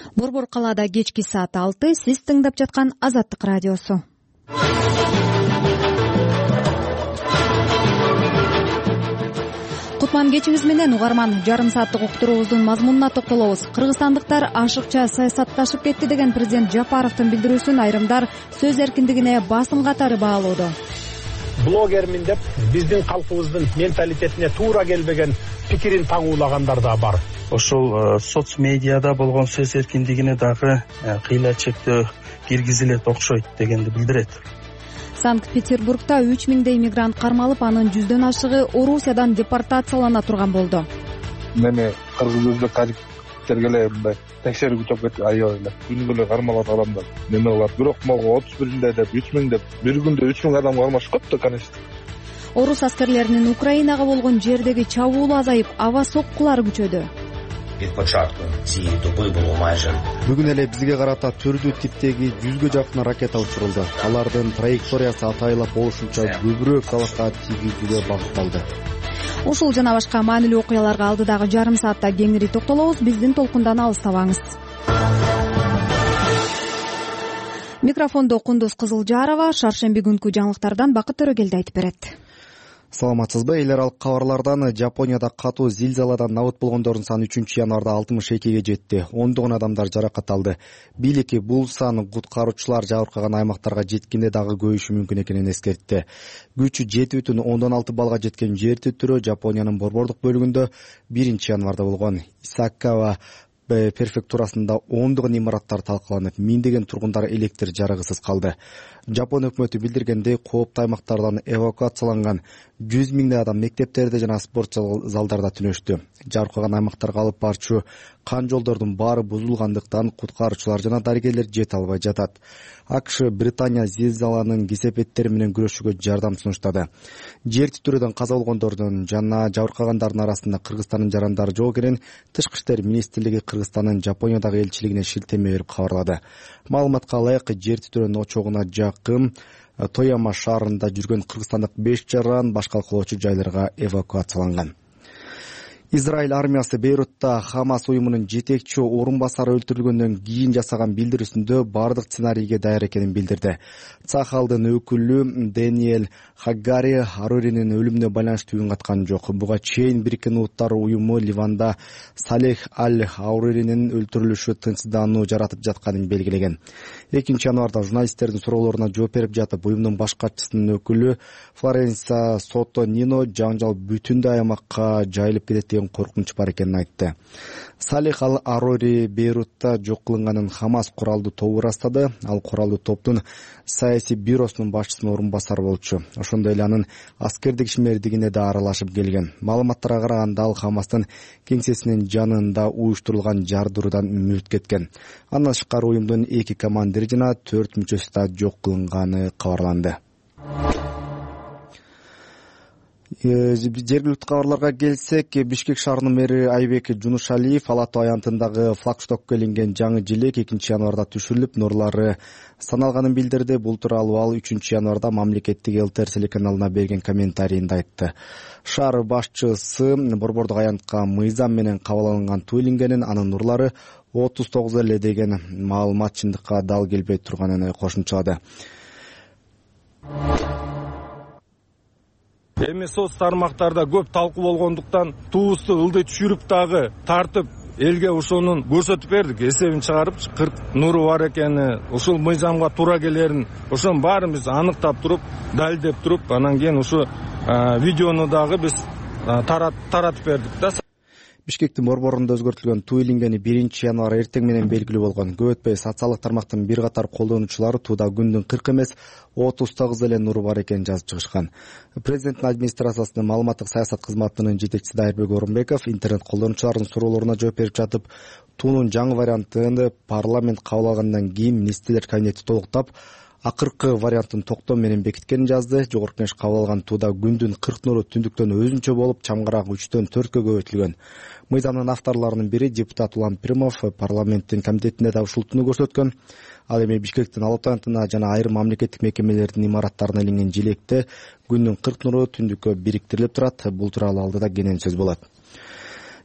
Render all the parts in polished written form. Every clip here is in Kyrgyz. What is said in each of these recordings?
Борбор калаада кечки саат 6. Сиз тыңдап жаткан Азаттык радиосу. Кутман кечиңиз менен угарман, жарым сааттык уктуруубуздун мазмунуна токтолобуз. Кыргызстандыктар ашыкча саясатташып кетти деген президент Жапаровдун билдирүүсүн айрымдар сөз эркиндигине басым катары баалоодо. Блогермин деп биздин калкыбыздын менталитетине туура келбеген пикирин тагуулагандар да бар. Ошол соц медиада болгон сөз эркиндигине дагы кыйла чектөө киргизилет окшойт дегенди билдирет. Санкт-Петербургда 3000 иммигрант кармалып, анын 100дөн ашыгы Орусиядан депортациялана турган болду. Мени кыргыз кадиктер эле мындай текшерүүгө чыгып кетти аябай эле. Күнүгө эле кармалат адамдар. Неме кылат? Бирок могу 31-нде деп 3000 деп бир күндө 3000 адам кармашып кетти, конечно. Орус аскерлеринин Украинага болгон жердеги чабуулу азайып, аба соккулары күчөдү. Бүгүн эле бизге карата түрдүү типтеги 100гө жакын ракета учурулду. Алардын траекториясы атайлап болушунча көбүрөөк талашка тийгизүүгө багытталды. Ушул жана башка маанилүү окуяларга алдыдагы жарым саатта кеңири токтолобуз. Биздин толкундан алыстабаңыз. Микрофондо Кундуз Кызылжарова, шаршемби күнкү жаңылыктардан Бакыт Төрөгелди айтып берет. Саламатсызбы? Эл аралык кабарлардан Жапонияда катуу зилзаладан набыт болгондордун саны 3-январда 62ге жетти. Ондогон адамдар жаракат алды. Бийлик бул сан куткаруучулар жабыркаган аймактарга жеткенде дагы көбөйүшү мүмкүн экенин эскертти. Күчү 7,6 балга жеткен жер титирөө Жапониянын борбордук бөлүгүндө 1-январда болгон. Исакава префектурасында ондогон имараттар талкаланып, миңдеген тургундар электр жарыгысыз калды. Жапон өкмөтү билдиргендей, кооптуу аймактардан эвакуацияланган 100 миңдей адам мектептерде жана спорт залдарда түнөштү. Жабыркаган аймактарга алып барчу кан жолдордун баары бузулгандыктан куткаруучулар жана дарыгерлер жете албай жатат. АКШ Британия зилзаланын кесепеттери менен күрөшүүгө жардам сунуштады. Жер титирөөдөн каза болгондордун жана жабыркагандардын арасында Кыргызстандын жарандары жок экенин Тышкы иштер министрлиги Кыргызстандын Жапониядагы элчилигине шилтеме берип кабарлады. Маалыматка ылайык, жер титирөөнүн очогуна жакын Тояма шаарында жүргөн кыргызстандык 5 жаран башка калоочу жайларга эвакуацияланган. Израиль армиясы Бейрутта Хамас уюмунун жетекчи орун басары өлтүрүлгөндөн кийин жасаган билдирүүсүндө бардык сценарийге даяр экенин билдирди. Цахалдын өкүлү Дэниэль Хаггари Ароринин өлүмүнө байланыштуу үн каткан жок. Буга чейин Бириккен Улуттар уюму Ливанда Салех Аль-Ауреринин өлтүрүлүшү тынчсыздануу жаратып жатканын белгилеген. 2-январда журналисттердин суроолоруна жооп берип жатып, уюмдун баш катчысынын өкүлү Флоренса Сото Нино жаңжал бүтүндөй аймакка жайылып кетет деген коркунуч бар экенин айтты. Салех Аль-Арори Бейрутта жок кылынганын Хамас куралдуу тобу ырастады. Ал куралдуу топтун саясий бюросунун башчысынын орун басары болчу. Ошондой эле анын аскердик ишмердигине да аралашып келген. Маалыматтарга караганда ал Хамастын кеңсесинин жанында уюштурулган жардыруудан мүлт кеткен. Андан тышкары уюмдун 2 командири жана 4 мүчөсү да жок кылынганы кабарланды. Жергиликтүү кабарларга келсек, Бишкек шаарынын мэри Айбек Жунушалиев Ала Тоо аянтындагы флагштокко илинген жаңы жилек 2-январда түшүрүлүп, нурлары саналганын билдирди. Бул тууралуу ал 3-январда мамлекеттик ЛТР телеканалына берген комментарийинде айтты. Шаар башчысы борбордук аянтка мыйзам менен кабыл алынган туу илингенин, анын нурлары 39 эле деген маалымат чындыкка дал келбей турганын кошумчалады. Эми соц тармактарда көп талкуу болгондуктан туубузду ылдый түшүрүп дагы тартып элге ошонун көрсөтүп бердик. Эсебин чыгарып 40 нуру бар экени, ушул мыйзамга туура келерин, ошонун баарын биз аныктап туруп, далилдеп туруп, анан кийин ушу видеону дагы биз таратып бердик да. Бишкектин борборунда өзгөртүлгөн туу илингени 1-январ эртең менен белгилүү болгон. Көп өтпөй социалдык тармактын бир катар колдонуучулары тууда күндүн 40 эмес 39 эле нуру бар экенин жазып чыгышкан. Президенттин администрациясынын маалыматтык саясат кызматынын жетекчиси Дайырбек Орунбеков интернет колдонуучулардын суроолоруна жооп берип жатып, туунун жаңы вариантын парламент кабыл алгандан кийин министрлер кабинети толуктап, акыркы вариантын токтом менен бекиткенин жазды. Жогорку Кеңеш кабыл алган тууда күндүн 40 нуру түндүктөн өзүнчө болуп, чамгарак 3-төн 4кө көбөйтүлгөн. Мыйзамдын авторлорунун бири депутат Улан Пиримов парламенттин комитетинде да ушултууну көрсөткөн. Ал эми Бишкектин Ала Тоо аянтына жана айрым мамлекеттик мекемелердин имараттарына илинген жилекте күндүн 40 нуру түндүккө бириктирилип турат. Бул тууралуу алдыда кенен сөз болот.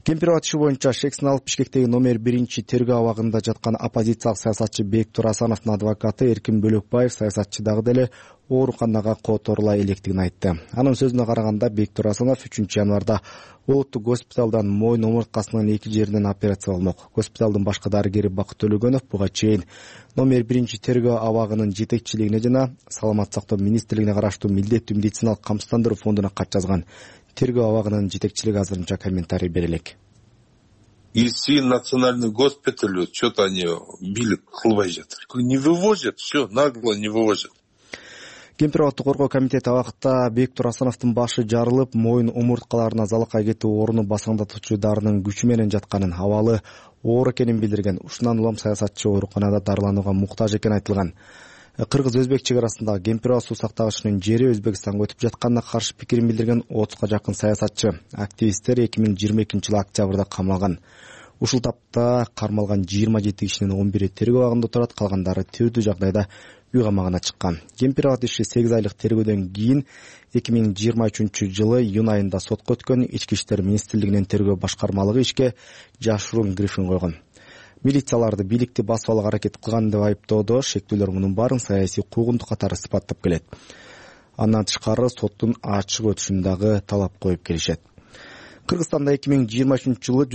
Кемпирова иши боюнча шексин алып Бишкектеги номер 1 тергөө абагында жаткан оппозициялык саясатчы Бектур Асановдун адвокаты Эркин Бөлөкбаев саясатчы дагы деле ооруканага которула электигин айтты. Анын сөзүнө караганда Бектур Асанов 3 январда Улуттук госпиталдан мойын омурткасынын 2 жеринен операция болмок. Госпиталдын башкы дарыгери Бакыт Төлөгөнов буга чейин номер 1 тергөө абагынын жетекчилигине жана Саламаттык сактоо министрлигине караштуу милдеттүү медициналык камсыздандыруу фондуна кат жазган. Тергөө абагынын жетекчилиги азырынча комментарий бере элек. ИСИ, национальный госпиталь, что-то они билик кылбай жатыр. Не вывозят, все, нагло не вывозят. Кемпирова коргоо комитети абакта Бектур Асановдун башы жарылып, моюн омурткаларына залакай кетүү орну басаңдатуучу дарынын күчү менен жатканын, абалы оор экенин билдирген. Ушундан улам саясатчы ооруканада дарыланууга муктаж экени айтылган. Кыргыз-Өзбек чек арасындагы Кемпирова суу сактагычынын жери Өзбекстанга өтүп жатканына каршы пикирин билдирген 30га жакын саясатчы, активисттер 2022-жылы октябрда камалган. Ушул тапта кармалган 27 кишинин 11-и тергөө абагында турат, калгандары түрдүү жагдайда үй камагына чыккан. Кемпирова иши 8 айлык тергөөдөн кийин 2023-жылы июнь айында сотко өткөн. Ички иштер министрлигинин тергөө башкармалыгы ишке жашыруун грифин койгон. Милицияларды бийликти басып алууга аракет кылган деп айыптоодо шектүүлөр мунун баарын саясий куугунтук катары сыпаттап келет. Андан тышкары соттун ачык өтүшүн дагы талап коюп келишет. Кыргызстанда 2023-жылы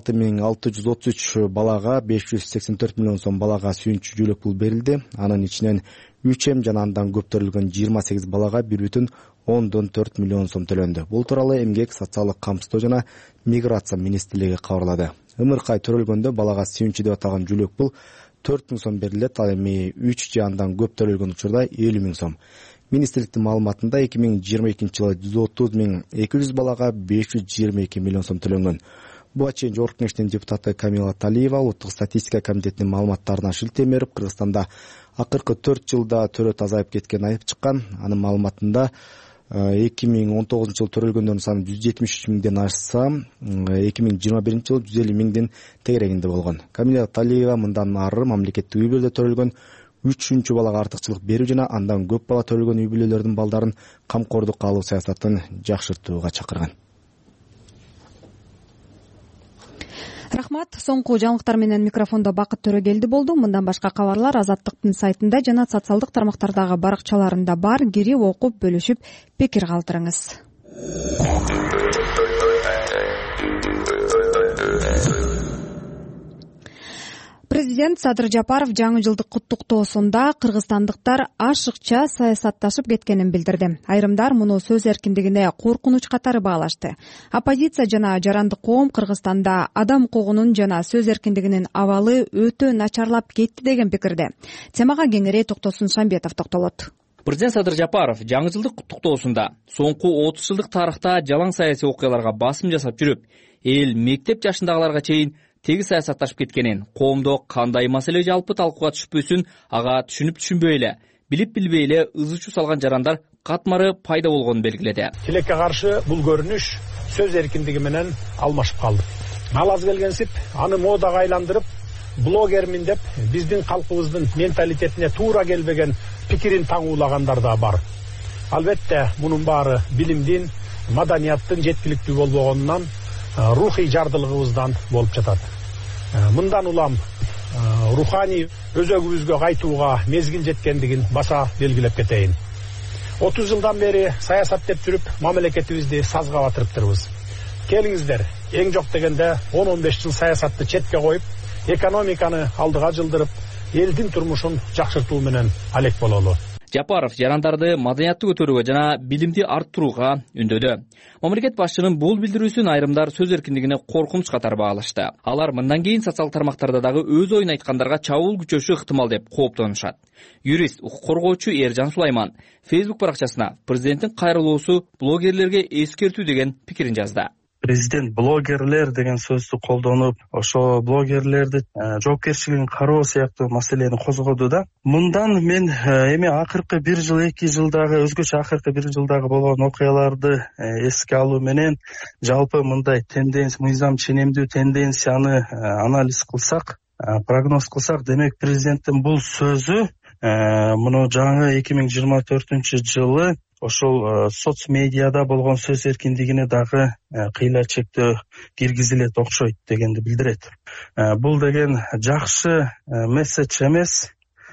146.633 балага 584 миллион сом балага сүйүнчү жүүлөк пул берилди. Анын ичинен 3М жана андан көп төрөлгөн 28 балага 1,4 миллион сом төлөндү. Бул тууралуу Эмгек, социалдык камсыздоо жана миграция министрлиги кабарлады. Ымыркай төрөлгөндө балага сүйүнчү деп аталган жүүлөк пул 4 миң сом берилет, ал эми 3 же андан көп төрөлгөн учурда 50 миң сом. Министрликтин маалыматында 2022-жылы 130.200 балага 522 миллион сом төлөнгөн. Буга чейин Жогорку Кеңештин депутаты Камила Талиева Улуттук статистика комитетинин маалыматтарына шилтеме берип, Кыргызстанда акыркы 4 жылда төрөт азайып кеткен айып чыккан. Анын маалыматында 2019-жылы төрөлгөндөрдүн саны 173 миңден ашса, 2021-жылы 150 миңдин тегерегинде болгон. Камила Талиева мындан ары мамлекеттик үй бүлөдө төрөлгөн 3 балага артыкчылык берүү жана андан көп бала төрөлгөн үй бүлөлөрдүн балдарын камкордукка алуу саясатын жакшыртууга чакырган. Рахмат. Соңку жаңылыктар менен микрофондо Бакыт Төрөгелди болду. Мындан башка кабарлар Азаттыктын сайтында жана социалдык тармактардагы баракчаларында бар. Кирип окуп, бөлүшүп, пикир калтырыңыз. Президент Садыр Жапаров жаңы жылдык куттуктоосунда кыргызстандыктар ашыкча саясатташып кеткенин билдирди. Айрымдар муну сөз эркиндигине коркунуч катары баалашты. Оппозиция жана жарандык коом Кыргызстанда адам укугунун жана сөз эркиндигинин абалы өтө начарлап кетти деген пикирде. Темага кеңири Токтосун Шамбетов токтолот. Президент Садыр Жапаров жаңы жылдык куттуктоосунда соңку 30 жылдык тарыхта жалаң саясий окуяларга басым жасап жүрүп, эл мектеп жашындагыларга чейин теги саясатташып кеткенин, коомдо кандай маселе жалпы талкууга түшпөсүн ага түшүнүп-түшүнбөй эле, билип-билбей эле ызычуу салган жарандар катмары пайда болгонун белгиледи. Тилекке каршы бул көрүнүш сөз эркиндиги менен алмашып калды. Ал аз келгенсип аны модага айландырып, блогермин деп биздин калкыбыздын менталитетине туура келбеген пикирин таңуулагандар да бар. Албетте мунун баары билимдин, маданияттын жеткиликтүү болбогонунан, рухий жардылыгыбыздан болуп жатат. Мындан улам руханий өзөгүбүзгө кайтууга мезгил жеткендигин баса белгилеп кетейин. 30 жылдан бери саясат деп жүрүп, мамлекетибизди сазга батырыптырбыз. Келиңиздер, эң жок дегенде 10-15 жыл саясатты четке коюп, экономиканы алдыга жылдырып, элдин турмушун жакшыртуу менен алек бололу. Жапаров жарандарды маданиятты көтөрүүгө жана билимди арттырууга үндөдү. Мамлекет башчынын бул билдирүүсүн айрымдар сөз эркиндигине коркунуч катары баалашты. Алар мындан кийин социалдык тармактарда дагы өз оюн айткандарга чабуул күчөшү ыктымал деп кооптонушат. Юрист, укук коргоочу Эржан Сулайман Facebook баракчасына президенттин кайрылуусу блогерлерге эскертүү деген пикирин жазды. Президент блогерлер деген сөздү колдонуп, ошо блогерлерди жоопкерчилигин кароо сыяктуу маселени козгоду да. Мындан мен эми акыркы 1 жыл 2 жылдагы өзгөчө акыркы 1 жылдагы болгон окуяларды эске алуу менен жалпы мындай тенденция, мыйзам ченемдүү тенденцияны анализ кылсак, прогноз кылсак, демек президенттин бул сөзү муну жаңы 2024-жылы ошол соц медиада болгон сөз эркиндигине дагы кыйла чектөө киргизилет окшойт дегенди билдирет. Бул деген жакшы месседж эмес.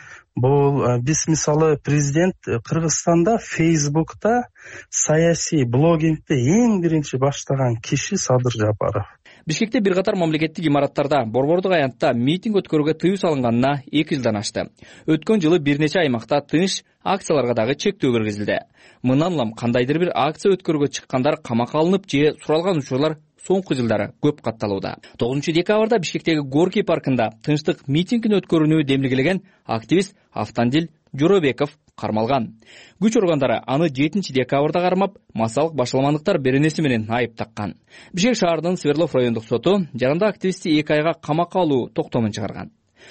Бул биз мисалы президент Кыргызстанда Фейсбукта саясий блогингди эң биринчи баштаган киши Садыр Жапаров. Бишкекте бир катар мамлекеттик имараттарда борбордук аянтта митинг өткөрүүгө тыюу салынганына 2 жылдан ашты. Өткөн жылы бир нече аймакта тыныч акцияларга дагы чектөө киргизилди. Мындан улам кандайдыр бир акция өткөрүүгө чыккандар камакка алынып же суралган учурлар соңку жылдары көп катталууда. 9 декабрда Бишкектеги Горький паркында тынчтык митингин өткөрүүнү демилгелеген активист Автандил Жоробеков кармалган. Күч органдары аны 7 декабрда кармап, массалык башаламандыктар беренеси менен айып таккан. Бишкек шаарынын Свердлов райондук соту жаранда активистти 2 айга камакка алуу токтомун чыгарган.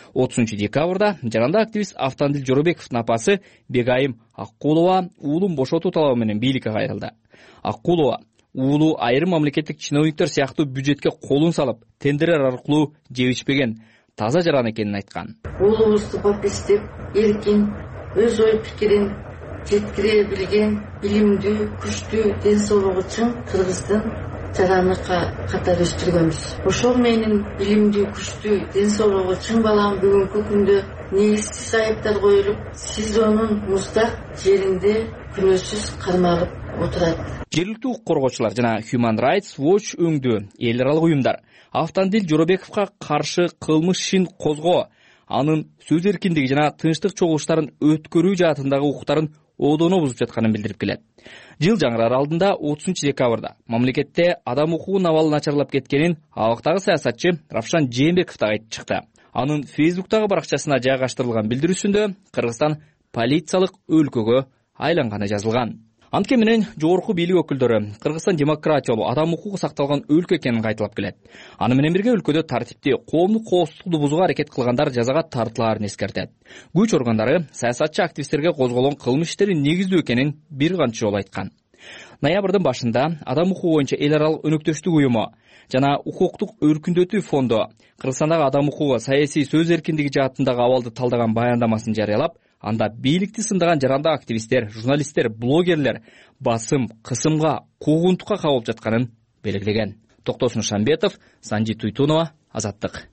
30 декабрда жаранда активист Автандил Жоробековдун апасы Бегайым Аккулова уулун бошотуу талабы менен бийликке кайрылды. Аккулова уулу айрым мамлекеттик чиновниктер сыяктуу бюджетке колун салып, тендерлер аркылуу жебичпеген таза жаран экенин айткан. Уулубузду попистеп, эркин, өз ой пикирин жеткире билген, билимдүү, күчтүү, ден соолугу чың Кыргыздын жараны катары өстүргөнбүз. Ошол менин билимдүү, күчтүү, ден соолугу чың балам бүгүнкү күндө негизсиз айыптар коюлуп, СИЗОнун муздак жеринде күнөөсүз кармалып отурат. Жергиликтүү укук коргоочулар жана Human Rights Watch өңдүү эл аралык уюмдар Автандил Жоробековго каршы кылмыш ишин козгоо, анын сөз эркиндиги жана тынчтык чогулуштарын өткөрүү жаатындагы укуктарын одоно бузуп жатканын билдирип келет. Жыл жаңырар алдында 30 декабрда мамлекетте адам укугунун абалы начарлап кеткенин абактагы саясатчы Равшан Жээнбеков да айтып чыкты. Анын Фейсбуктагы баракчасына жайгаштырылган билдирүүсүндө Кыргызстан полициялык өлкөгө айланганы жазылган. Антке менен жогорку бийлик өкүлдөрү Кыргызстан демократиялуу адам укугу сакталган өлкө экенин кайталап келет. Аны менен бирге өлкөдө тартипти, коомдук коопсуздукту бузууга аракет кылгандар жазага тартылаарын эскертет. Күч органдары саясатчы активисттерге козголгон кылмыш иштери негиздүү экенин бир канча жолу айткан. Ноябрдын башында адам укугу боюнча эл аралык өнөктөштүк уюму жана укуктук өркүндөтүү фонду Кыргызстандагы адам укугу, саясий сөз эркиндиги жаатындагы абалды талдаган баяндамасын жарыялап, анда бийликти сындаган жарандык активисттер, журналисттер, блогерлер басым, кысымга, куугунтукка кабылып жатканын белгилеген. Токтосун Шамбетов, Санжи Туйтунова, Азаттык.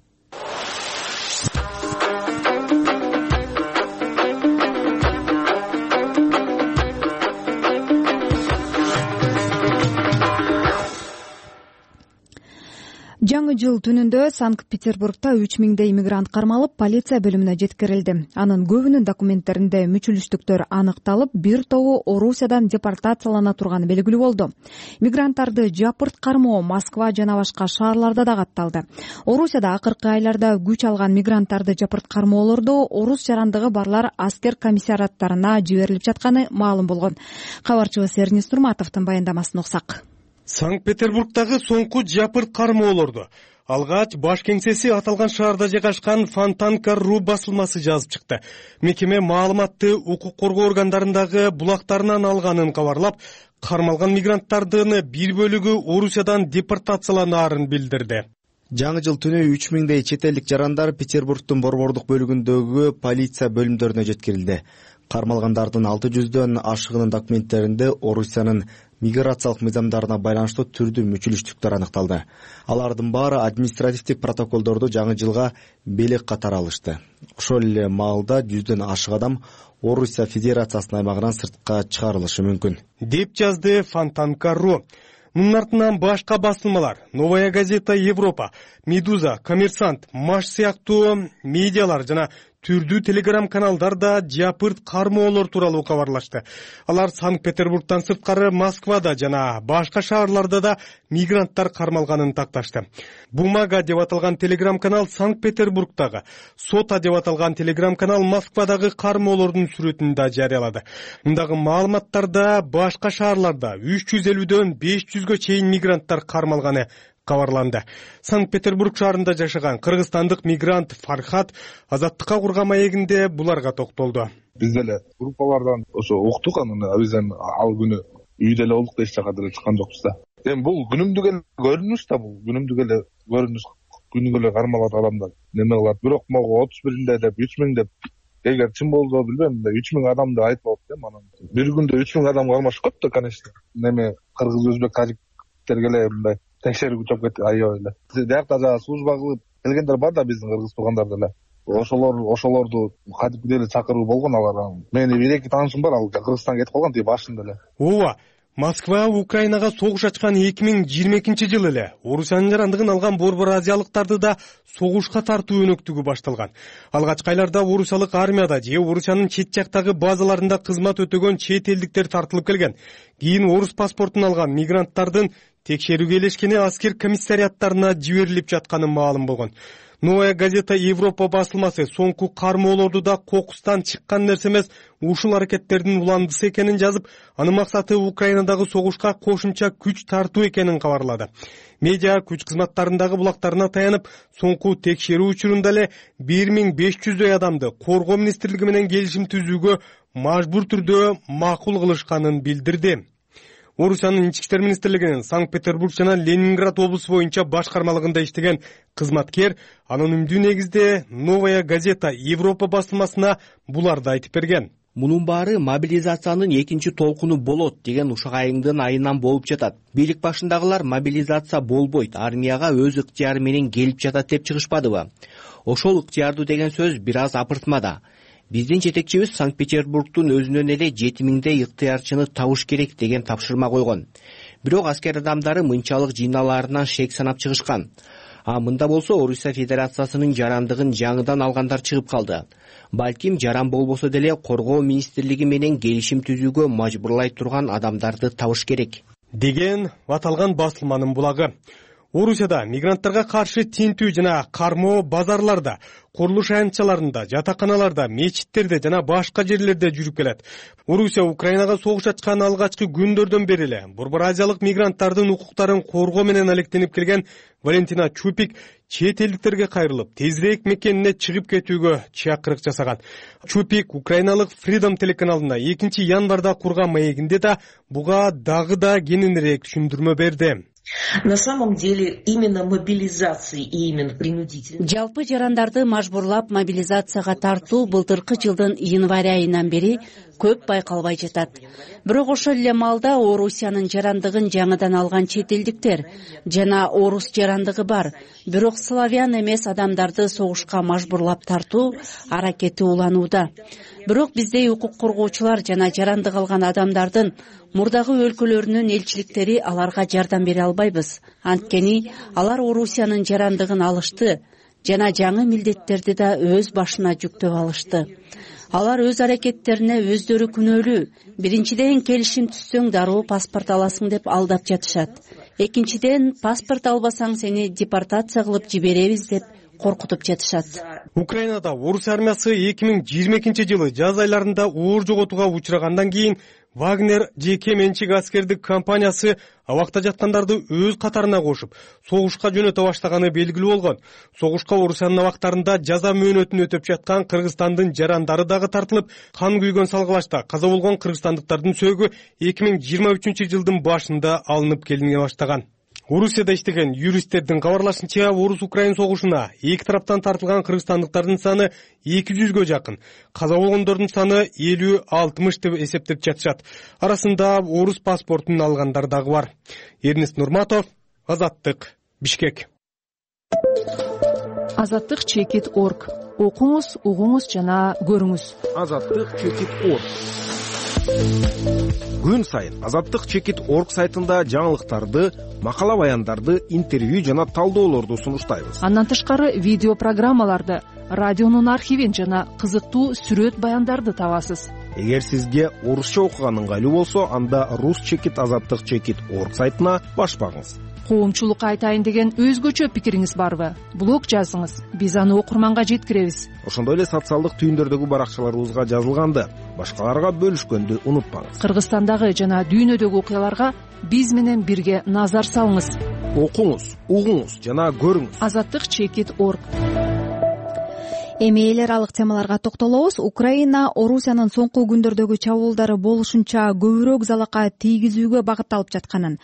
Жаңы жыл түнүндө Санкт-Петербургда 3000 иммигрант кармалып, полиция бөлүмүнө жеткирилди. Анын көбүнүн документтеринде мүчүлүштүктөр аныкталып, бир тобу Орусиядан депортациялана турганы белгилүү болду. Мигранттарды жапырт кармоо Москва жана башка шаарларда да катталды. Орусияда акыркы айларда күч алган мигранттарды жапырт кармоолорду орус жарандыгы барлар аскер комиссариаттарына жиберилип жатканы маалым болгон. Кабарчыбыз Эрнис Нурматовдун баяндамасын окусак. Санкт-Петербургдагы соңку жапырт кармоолорду алгач баш кеңсеси аталган шаарда жайгашкан Фонтанка.ру басылмасы жазып чыкты. Мекеме маалыматты укук коргоо органдарындагы булактарынан алганын кабарлап, кармалган мигранттардын бир бөлүгү Орусиядан депортацияланаарын билдирди. Жаңы жыл түнү 3000 чет элдик жарандар Петербургдун борбордук бөлүгүндөгү полиция бөлүмдөрүнө жеткирилди. Кармалгандардын 600дөн ашыгынын документтеринде Орусиянын миграциялык мыйзамдарына байланыштуу түрдүү мүчүлүштүктөр аныкталды. Алардын баары административдик протоколдорду жаңы жылга белек катары алышты. Ошол эле маалда 100дөн ашык адам Орусия Федерациясынын аймагынан сыртка чыгарылышы мүмкүн, деп жазды Фонтанка.ру. Мунун артынан башка басылмалар Новая газета Европа, Медуза, Коммерсант, Маш сыяктуу медиалар жана түрдүү телеграм-каналдар да жапырт кармоолор тууралуу кабарлашты. Алар Санкт-Петербургтан сырткары Москвада жана башка шаарларда да мигранттар кармалганын такташты. Бумага деп аталган телеграм-канал Санкт-Петербургдагы, Сота деп аталган телеграм-канал Москвадагы кармоолордун сүрөтүн да жарыялады. Мындагы маалыматтарда башка шаарларда 350дөн 500гө чейин мигранттар кармалганы кабарланды. Санкт-Петербург шаарында жашаган кыргызстандык мигрант Фархат Азаттыкка курган маегинде буларга токтолду. Биз деле группалардан ошо уктук, анан бизден ал күнү үйдө эле болдук, эч жака деле чыккан жокпуз да. Эми бул күнүмдүк эле көрүнүш да, бул күнүмдүк эле көрүнүш, күнүгө эле кармалат адамдар неме кылат. Бирок могу 31-inde деп 3000 деп эгер чын болсо билбейм, 3000 адам деп айтып атып атам. Анан бир күндө 3000 адамга алмашып көп да, конечно. Неме кыргыз, өзбек, тажиктерге эле мындай текшерүүгө чыгып кетти аябай эле. Диякта жана служба кылып келгендер бар да, биздин кыргыз туугандар деле. Ошолорду кадимкидей эле чакыруу болгон алар. Менин бир-эки таанышым бар, ал Кыргызстанга кетип калган тиги башында эле. Ооба, Москва Украинага согуш ачкан 2022-жылы эле Орусиянын жарандыгын алган борбор азиялыктарды да согушка тартуу өнөктүгү башталган. Алгачкы айларда орусиялык армияда же Орусиянын чет жактагы базаларында кызмат өтөгөн чет элдиктер тартылып келген. Кийин орус паспортун алган мигранттардын текшерүүгө элешкени аскер комиссариаттарына жиберилип жатканы маалым болгон. Новая газета Европа басылмасы соңку кармоолорду да кокустан чыккан нерсе эмес, ушул аракеттердин уландысы экенин жазып, анын максаты Украинадагы согушка кошумча күч тартуу экенин кабарлады. Медиа күч кызматтарындагы булактарына таянып, соңку текшерүү учурунда эле 1500 адамды коргоо министрлиги менен келишим түзүүгө мажбур түрдө макул кылышканын билдирди. Орусиянын ички иштер министрлигинин Санкт-Петербург жана Ленинград облусу боюнча башкармалыгында иштеген кызматкер анонимдүү негизде Новая газета Европа басылмасына буларды айтып берген. Мунун баары мобилизациянын экинчи толкуну болот деген ушак айыңдын айынан болуп жатат. Бийлик башындагылар мобилизация болбойт, армияга өз ыктыяры менен келип жатат деп чыгышпадыбы? Ошол ыктыярдуу деген сөз бир аз апыртмада. Биздин жетекчибиз Санкт-Петербургдун өзүнөн эле 7000 ыктыярчыны табыш керек деген тапшырма койгон. Бирок аскер адамдары мынчалык жыйналаарынан шек санап чыгышкан. Мында болсо Орусия Федерациясынын жарандыгын жаңыдан алгандар чыгып калды. Балким жаран болбосо деле коргоо министрлиги менен келишим түзүүгө мажбурлай турган адамдарды табыш керек деген аталган басылманын булагы. Орусияда мигранттарга каршы тинтүү жана кармоо базарларда, курулуш аянтчаларында, жатаканаларда, мечиттерде жана башка жерлерде жүрүп келет. Орусия Украинага согуш ачкан алгачкы күндөрдөн бери эле борбор азиялык мигранттардын укуктарын коргоо менен алектенип келген Валентина Чупик чет элдиктерге кайрылып, тезирээк мекенине чыгып кетүүгө чакырык жасаган. Чупик украиналык Freedom телеканалына 2 январда курган маегинде да буга дагы да кененирээк түшүндүрмө берди. На самом деле именно мобилизации и именно принудительно. Жалпы жарандарды мажбурлап мобилизацияга тартуу былтыркы жылдын январь айынан бери көп байкалбай жатат. Бирок ошол эле маалда Орусиянын жарандыгын жаңыдан алган чет элдиктер жана орус жарандыгы бар, бирок славян эмес адамдарды согушка мажбурлап тартуу аракети уланууда. Бирок биздей укук коргоочулар жана жарандык алган адамдардын мурдагы өлкөлөрүнүн элчиликтери аларга жардам бере албайбыз. Анткени алар Орусиянын жарандыгын алышты жана жаңы милдеттерди да өз башына жүктөп алышты. Алар өз аракеттерине өздөрү күнөөлүү. Биринчиден келишим түзсөң дароо паспорт аласың деп алдап жатышат. Экинчиден паспорт албасаң сени депортация кылып жиберебиз деп коркутуп жатышат. Украинада орус армиясы 2022-жылы жаз айларында оор жоготууга учрагандан кийин Вагнер жеке менчик аскердик компаниясы абакта жаткандарды өз катарына кошуп, согушка жөнөтө баштаганы белгилүү болгон. Согушка Орусиянын абактарында жаза мөөнөтүн өтөп жаткан Кыргызстандын жарандары дагы тартылып, кан күйгөн салгылашта каза болгон кыргызстандыктардын сөөгү 2023-жылдын башында алынып келине баштаган. Орусияда иштеген юристтердин кабарлашынча, орус-украин согушуна эки тараптан тартылган кыргызстандыктардын саны 200-гө жакын, каза болгондордун саны 50-60 деп эсептеп жатышат. Арасында орус паспортун алгандар дагы бар. Эрнест Нурматов, Азаттык, Бишкек. Азаттык чекит.org. Окуңуз, угуңуз жана көрүңүз. Азаттык чекит.org. Күн сайын Азаттык чекит.org сайтында жаңылыктарды, макала баяндарды, интервью жана талдоолорду сунуштайбыз. Андан тышкары видео программаларды, радионун архивин жана кызыктуу сүрөт баяндарды табасыз. Эгер сизге орусча окуган ыңгайлуу болсо, анда рус чекит азаттык чекит.org сайтына баш багыңыз. Коомчулукка айтайын деген өзгөчө пикириңиз барбы? Блог жазыңыз, биз аны окурманга жеткиребиз. Ошондой эле социалдык түйүндөрдөгү баракчаларыбызга жазылганды, башкаларга бөлүшкөндү унутпаңыз. Кыргызстандагы жана дүйнөдөгү окуяларга биз менен бирге назар салыңыз. Окуңуз, угуңуз жана көрүңүз. Азаттык чекит.org. Эми эл аралык темаларга токтолобуз. Украина Орусиянын соңку күндөрдөгү чабуулдары болушунча көбүрөөк залалка тийгизүүгө багытталып жатканын,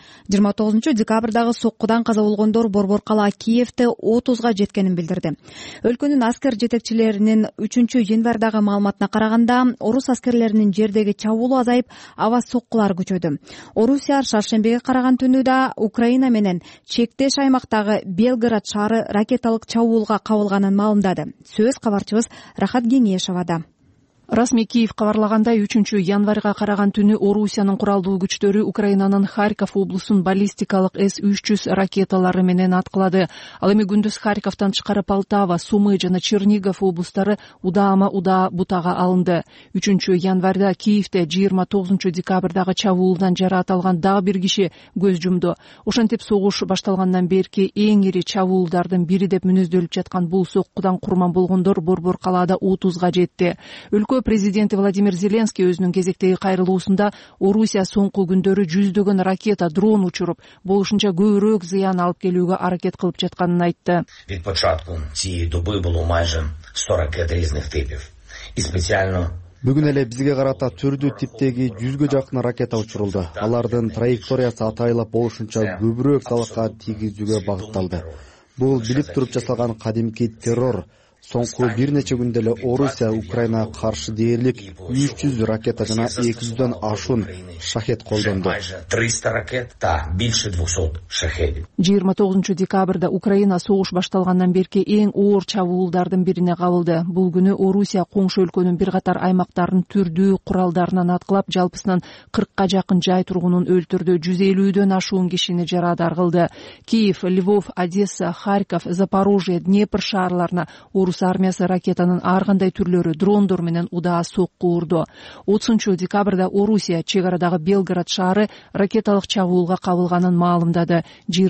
29 декабрдагы соккудан каза болгондор борбор кала Киевде 30га жеткенин билдирди. Өлкөнүн аскер жетекчилеринин 3-январдагы маалыматына караганда, орус аскерлеринин жердеги чабуулу азайып, аба соккулар күчөдү. Орусия шаршембиге караган түнү да Украина менен чектеш аймактагы Белгород шаары ракеталык чабуулга кабылганын маалымдады. Сөз кабарчыбыз Рахат Кеңешевада. Расмий Киев кабарлагандай, 3-январга караган түнү Орусиянын куралдуу күчтөрү Украинанын Харьков облусун баллистикалык С-300 ракеталары менен аткылады. Ал эми күндүз Харьковдон тышкары Полтава, Сумы жана Чернигов облустары удаама-удаа бутага алынды. 3-январда Киевде 29 декабрдагы чабуулдан жараат алган дагы бир киши көз жумду. Ошентип согуш башталгандан берки эң ири чабуулдардын бири деп мүнөздөлүп жаткан бул соккудан курман болгондор борбор калаада 30га жетти. Өлкө президенти Владимир Зеленский өзүнүн кезектеги кайрылуусунда Орусия соңку күндөрү жүздөгөн ракета, дрон учуруп, болушунча көбүрөөк зыян алып келүүгө аракет кылып жатканын айтты. Від початку цієї доби було майже 100 ракет різних типів. І спеціально Бүгүн эле бизге карата түрдүү типтеги 100га жакын ракета учурулду. Алардын траекториясы атайлап болушунча көбүрөөк залалка тийгизүүгө багытталды. Бул билип туруп жасалган кадимки террор. Соңку бир нече күндө эле Орусия Украинага каршы дээрлик 300 ракета жана 200дөн ашуун шахет колдонду. 300 ракет та більше 200 шахедів. 29 декабрда Украина согуш башталгандан берки эң оор чабуулдардын бирине кабылды. Бул күнү Орусия коңшу өлкөнүн бир катар аймактарын түрдүү куралдарынан аткылап, жалпысынан 40га жакын жай тургунун өлтүрдү, 150дөн ашуун кишини жарадар кылды. Киев, Львов, Одесса, Харьков, Запорожье, Днепр шаарларына Орус армиясы ракетанын ар кандай түрлөрү дрондор менен удаа сокку урду. 30 декабрда Орусия чек арадагы Белгород шаары ракеталык чабуулга кабылганын маалымдады.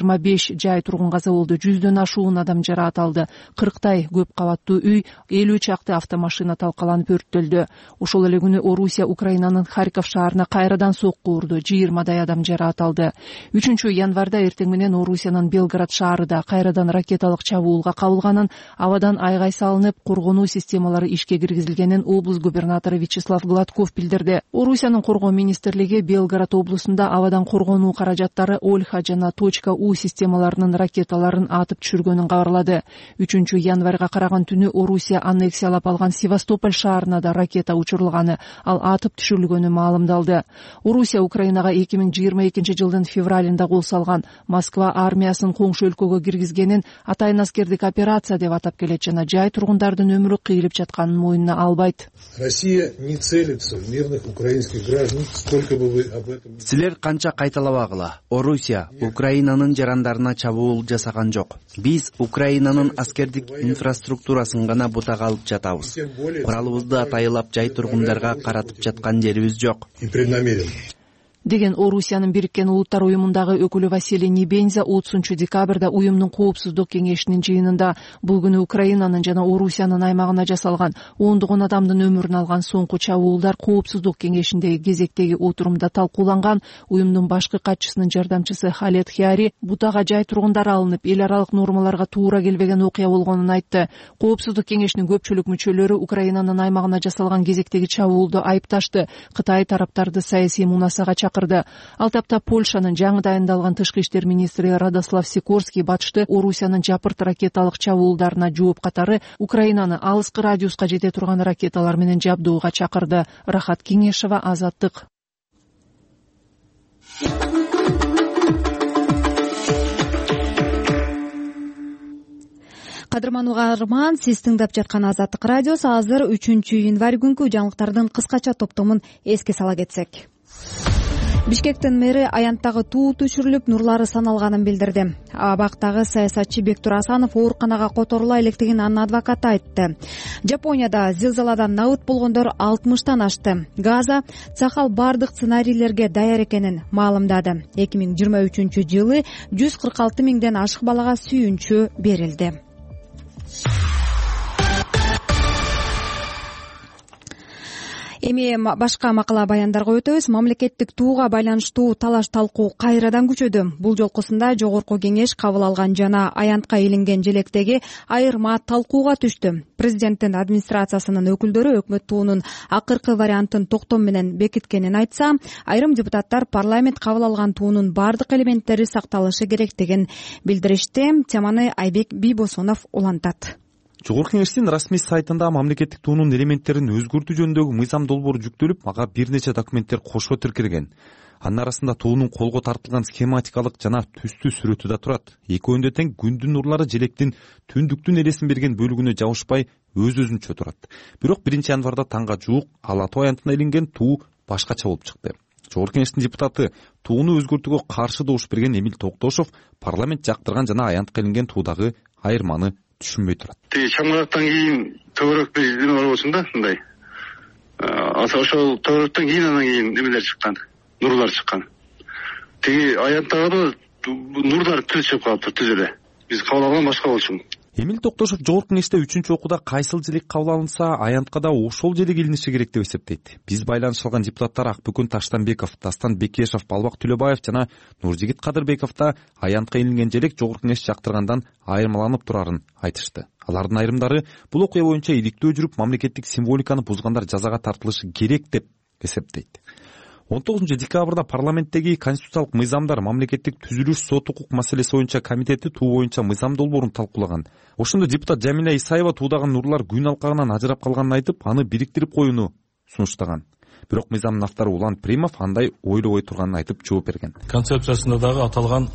25 жай тургун каза болду, 100дөн ашуун адам жараат алды. 40тай көп кабаттуу үй, 50 чакты автомашина талкаланып өрттөлдү. Ошол эле күнү Орусия Украинанын Харьков шаарына кайрадан сокку урду, 20дай адам жараат алды. 3-январда эртең менен Орусиянын Белгород шаарында кайрадан ракеталык чабуулга кабылганын, абадан айгай салынып, коргонуу системалары ишке киргизилгенин облус губернатору Вячеслав Гладков билдирди. Орусиянын коргоо министрлиги Белгород облусунда абадан коргонуу каражаттары Ольха жана .У системаларынын ракеталарын атып түшүргөнүн кабарлады. 3-январга караган түнү Орусия аннексиялап алган Севастополь шаарына да ракета учурулганы, ал атып түшүрүлгөнү маалымдалды. Орусия Украинага 2022 жылдын февралында кол салган. Москва армиясын коңшу өлкөгө киргизгенин атайын аскердик операция деп атап келет жана жай тургундардын өмүрү кыйылып жатканын мойнуна албайт. Россия не целится в мирных украинских граждан, сколько бы вы об этом... Силер канча кайталабагыла, Орусия Украинанын жарандарына чабуул жасаган жок. Биз Украинанын аскердик инфраструктурасын гана бутага алып жатабыз. Куралыбызды атайылап жай тургундарга каратып жаткан жерибиз жок. Деген Орусиянын Бириккен Улуттар уюмундагы өкүлү Василий Небенза 30 декабрда уюмдун коопсуздук кеңешинин жыйынында бул күнү Украинанын жана Орусиянын аймагына жасалган 10 адамдын өмүрүн алган соңку чабуулдар коопсуздук кеңешиндеги кезектеги отурумда талкууланган. Уюмдун башкы катчысынын жардамчысы Халет Хиари бутага жай тургундар алынып, эл аралык нормаларга туура келбеген окуя болгонун айтты. Коопсуздук кеңешинин көпчүлүк мүчөлөрү Украинанын аймагына жасалган кезектеги чабуулду айыпташты. Кытай тараптарды саясий мунасага чакырды. Ал тапта Польшанын жаңы дайындалган тышкы иштер министри Радослав Сикорский батышты Орусиянын жапырт ракеталык чабуулдарына жооп катары Украинаны алыскы радиуска жете турган ракеталар менен жабдууга чакырды. Рахат Кеңешева, Азаттык. Кадырман угарман, сиз тыңдап жаткан Азаттык радиосу. Азыр 3-январь күнкү жаңылыктардын кыскача топтомун эске сала кетсек. Бишкектин мэри аянттагы туу түшүрүлүп, нурлары саналганын билдирди. Абактагы саясатчы Бектур Асанов ооруканага которула электигин анын адвокаты айтты. Жапонияда зилзаладан набыт болгондор 60тан ашты. Газа Цахал бардык сценарийлерге даяр экенин маалымдады. 2023-жылы 146 миңден ашык балага сүйүнчү берилди. Эми башка макала баяндарга өтөбүз. Мамлекеттик тууга байланыштуу талаш талкуу кайрадан күчөдү. Бул жолкусунда жогорку кеңеш кабыл алган жана аянтка илинген желектеги айырма талкууга түштү. Президенттин администрациясынын өкүлдөрү өкмөт туунун акыркы вариантын токтом менен бекиткенин айтса, айрым депутаттар парламент кабыл алган туунун бардык элементтери сакталышы керектигин билдиришти. Теманы Айбек Бийбосунов улантат. Жогорку кеңештин расмий сайтында мамлекеттик туунун элементтерин өзгөртүү жөнүндөгү мыйзам долбоору жүктөлүп, ага бир нече документтер кошо тиркелген. Анын арасында туунун колго тартылган схематикалык жана түстүү сүрөтү да турат. Экөөндө тең күндүн нурлары желектин түндүктүн элесин берген бөлүгүнө жабышпай өз-өзүнчө турат. Бирок 1-январда таңга жуук Ала Тоо аянтына илинген туу башкача болуп чыкты. Жогорку кеңештин депутаты тууну өзгөртүүгө каршы добуш берген Эмил Токтошов парламент жактырган жана аянтка илинген туудагы айырманы түшүнбөй турат. Чаңырактан кийин төбөрөк бир издеме бар болсун да, мындай. Ошол төбөрөктөн кийин анан кийин немелер чыккан, нурлар чыккан. Тиги аянттагы нурлар түз чыгып калыптыр, түз эле. Биз кабыл алган башка болчу. Эмил Токтошов жогорку кеңеште 3-чү окууда кайсыл желек кабыл алынса, аянтка да ошол желек илиниши керек деп эсептейт. Биз байланыш алган депутаттар Акбүкүн Таштанбеков, Дастан Бекешев, Балбак Төлөбаев жана Нуржигит Кадырбеков да аянтка илинген желек жогорку кеңеш жактыргандан айырмаланып турарын айтышты. Алардын айрымдары бул окуя боюнча иликтөө жүрүп, мамлекеттик символиканы бузгандар жазага тартылышы керек деп эсептейт. 19 декабрда парламенттеги конституциялык мыйзамдар мамлекеттик түзүлүш сот укук маселеси боюнча комитети туу боюнча мыйзам долбоорун талкуулаган. Ошондо депутат Жамиля Исаева туудагы нурлар күн алкагынан ажырап калганын айтып, аны бириктирип коюуну сунуштаган. Бирок мыйзамдын автору Улан Примов андай ойлобой турганын айтып жооп берген. Концепциясында дагы аталган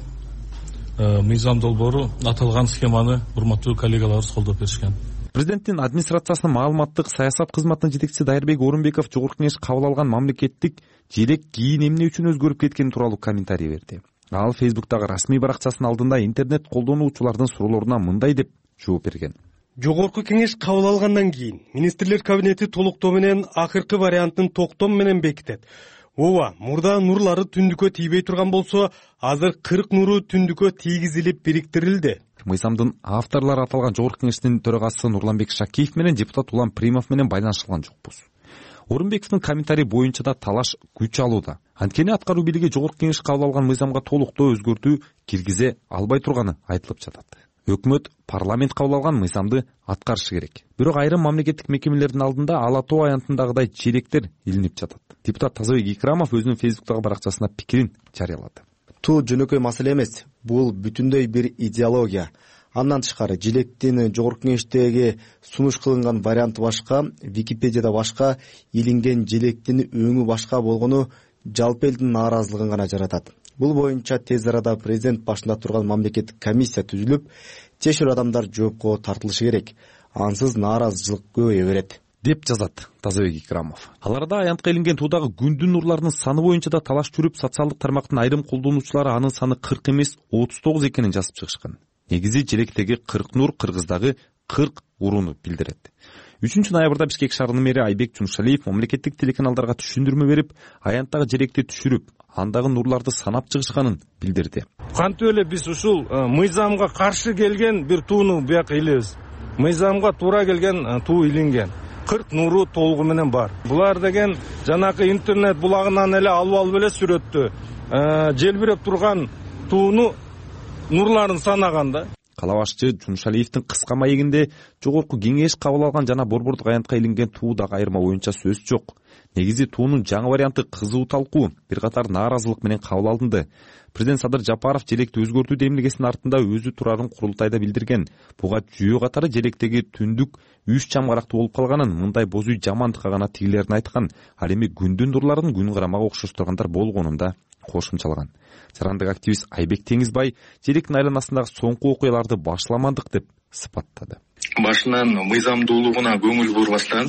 мыйзам долбоору аталган схеманы урматтуу коллегаларыбыз колдоп беришкен. Президенттин администрациясынын маалыматтык саясат кызматынын жетекчиси Дайырбек Орунбеков жогорку кеңеш кабыл алган мамлекеттик желек кийин эмне үчүн өзгөрүп кеткени тууралуу комментарий берди. Ал Фейсбуктагы расмий баракчасынын алдында интернет колдонуучулардын суроолоруна мындай деп жооп берген. Жогорку кеңеш кабыл алгандан кийин министрлер кабинети толуктоо менен акыркы вариантын токтом менен бекитет. Ооба, мурда нурлары түндүккө тийбей турган болсо, азыр 40 нуру түндүккө тийгизилип бириктирилди. Мыйзамдын авторлору аталган жогорку кеңештин төрагасы Нурланбек Шакиев менен депутат Улан Примов менен байланышкан жокпуз. Орунбековдун комментарий боюнча да талаш күч алууда. Анткени аткаруу бийлиги жогорку кеңеш кабыл алган мыйзамга толуктоо өзгөртүү киргизе албай турганы айтылып жатат. Өкмөт парламент кабыл алган мыйзамды аткарышы керек. Бирок айрым мамлекеттик мекемелердин алдында Ала Тоо аянтындагыдай желектер илинип жатат. Депутат Тазабек Икрамов өзүнүн Фейсбуктагы баракчасына пикирин жарыялады. Туу жөнөкөй маселе эмес, бул бүтүндөй бир идеология. Андан тышкары желектин жогорку кеңештеги сунуш кылынган варианты башка, Википедияда башка, илинген желектин өңү башка болгону жалпы элдин нааразылыгын гана жаратат. Бул боюнча тез арада президент башында турган мамлекеттик комиссия түзүлүп, чечүүл адамдар жоопко тартылышы керек. Ансыз нааразычылык көбөйө берет деп жазат Тазабек Икрамов. Аларда аянтка илинген туудагы күндүн нурларынын саны боюнча да талаш жүрүп, социалдык тармактын айрым колдонуучулары анын саны 40 эмес 39 экенин жазып чыгышкан. Негизи желектеги 40 нур Кыргыздагы 40 урууну билдирет. 3-ноябрда Бишкек шаарынын мэри Айбек Жумшалиев мамлекеттик телеканалдарга түшүндүрмө берип, аянттагы желекти түшүрүп, андагы нурларды санап чыгышканын билдирди. Кантип эле биз ушул мыйзамга каршы келген бир тууну бияка илебиз. Мыйзамга туура келген туу илинген. 40 нуру толугу менен бар. Булар деген жанакы интернет булагынан эле алып эле сүрөттү. Желбиреп турган тууну нурларын санаганда. Кала башчы Жумшалиевдин кыска маегинде жогорку кеңеш кабыл алган жана борбордук аянтка илинген туудагы айырма боюнча сөз жок. Негизи туунун жаңы варианты кызуу талкуу, бир катар нааразылык менен кабыл алынды. Президент Садыр Жапаров желекти өзгөртүү демилгесинин артында өзү турарын курултайда билдирген. Буга жүйө катары желектеги түндүк 3 чамгарактуу болуп калганын, мындай боз үй жамандыкка гана тигилерин айткан. Ал эми күндүн нурларын күн карамага окшоштургандар болгонун да кошумчалаган. Жарандык активист Айбек Теңизбай желектин айланасындагы соңку окуяларды башламадык деп сыпаттады. Башынан мыйзамдуулугуна көңүл бурбастан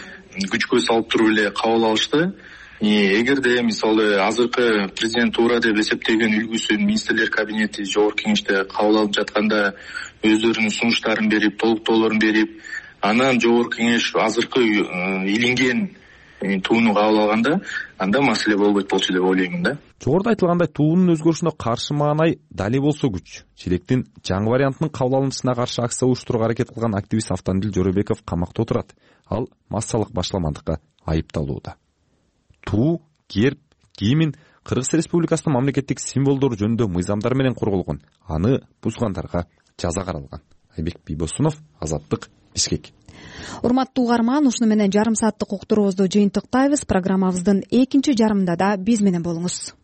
күчкө салып туруп эле кабыл алышты. Эгерде мисалы азыркы президент туура деп эсептеген үлгүсүн министрлер кабинети жогорку кеңеште кабыл алып жатканда өздөрүнүн сунуштарын берип, толуктоолорун берип, анан жогорку кеңеш азыркы илинген тууну кабыл алганда, анда маселе болбойт болчу деп ойлоймун да. жогоруда айтылгандай туунун өзгөрүшүнө каршы маанай дали болсо күч. Челектин жаңы вариантынын кабыл алынышына каршы акция уюштурууга аракет кылган активист Автандил Жоробеков камакта отурат. Ал массалык башламандыкка айыпталууда. Туу, герб, гимн Кыргыз Республикасынын мамлекеттик символдору жөнүндө мыйзамдар менен корголгон. Аны бузгандарга жаза каралган. Айбек Бийбосунов, Азаттык, Бишкек. Урматтуу угарман, ушуну менен жарым сааттык уктуруубузду жыйынтыктайбыз. Программабыздын экинчи жарымында да биз менен болуңуз.